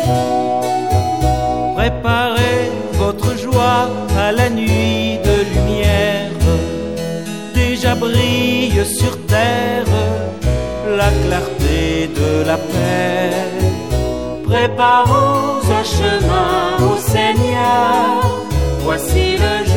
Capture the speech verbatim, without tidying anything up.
Préparez votre joie à la nuit de lumière. Déjà brille sur terre la clarté de la paix. Préparons un chemin au Seigneur. Voici le jour